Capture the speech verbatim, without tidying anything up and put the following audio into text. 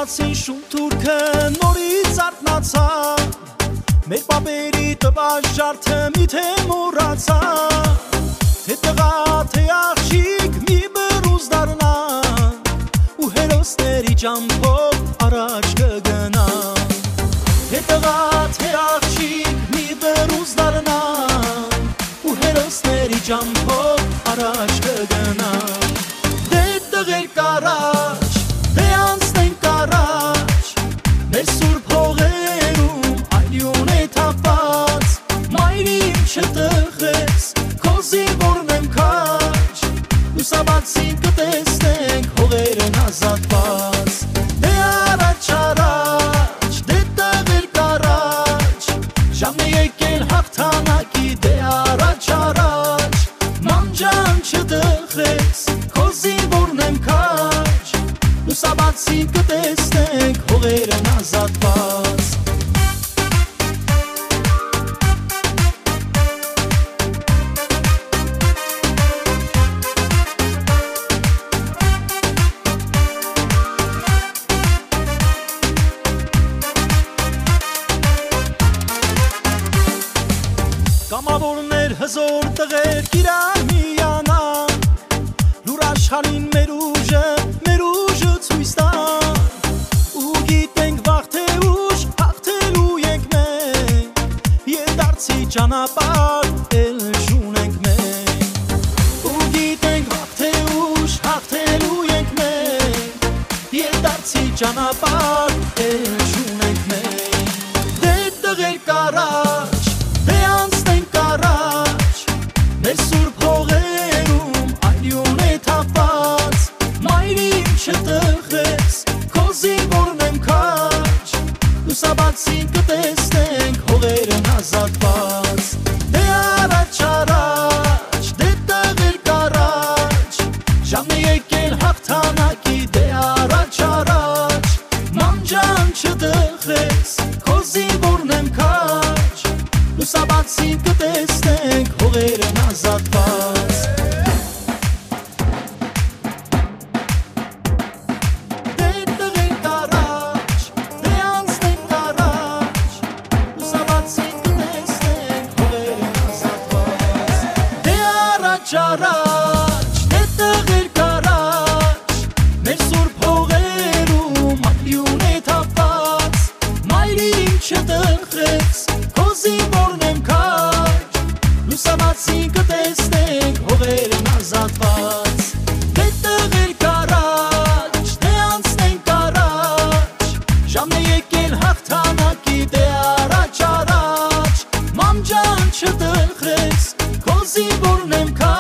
Լուսաբացին շուն թուրքը նորից արթնացավ, մեր պապերի տված ջարդը միթե մոռացավ, թե տղա թե աղջիկ մի բռունց դառնան, ու հերոսների ճամփով առաջ կգնան, թե տղա թե աղջիկ մի բռունց դառնան, ու հերոսների ճամփով առաջ կգնան, դե տղեր կարաջ, դե անցնենք առաջ, մեր սուրբ հողերում այլյուն է թափված, մայրին չտխես, քո զինվորն եմ քաջ, լուսաբացին կտեսնենք հողերն ազատված, դե առաջ առաջ, դե տղեր կարաջ, ժամն է եկել հաղթանակի, դե առաջ առաջ, մանջան չտխես, քո զինվորն եմ քաջ, լուսաբացին կտեսնենք հողերն ազատված, կամավորներ հզոր տղեր կիրան միանան, լուր աշխարհին մեր ուժը, մեր ուժը ցույց տան, ու գիտենք վաղ թե ուշ հաղթելու ենք մենք, ելդարձի ճանապարհ էլ շունենք մենք, ու գիտենք վաղ թե ուշ հաղթելու ենք մենք, ելդարձի ճանապարհ էլ շունենք մենք, դե տղեր կարաջ, դե անցնենք առաջ, մեր սուրբ հողերում այլյուն է թափված, մայրին չտխես, քո զինվորն եմ քաջ, լուսաբացին կտեսնենք հողերն ազատված, դե առաջ առաջ, դե տղեր կարաջ, ժամն է եկել հաղթանակի, դե առաջ առաջ, մանջան չտխես, քո զինվորն եմ քաջ, լուսաբացին կտեսնենք հողերն ազատված, դե տղեր կարաջ, դե անցնենք առաջ, լուսաբացին կտեսնենք հողերն ազատված, դե առաջ առաջ, դե տղեր կարաջ, մեր սուրբ հողերում այլյուն է թափված, մայրին չտխես, քո զինվորն եմ քաջ, լուսաբացին կտեսնենք հողերն ազատված, դե տղեր կարաջ, դե անցնենք առաջ, ժամն է եկել հաղթանակի, դե առաջ առաջ, մանջան չտխես, քո զինվորն եմ քաջ,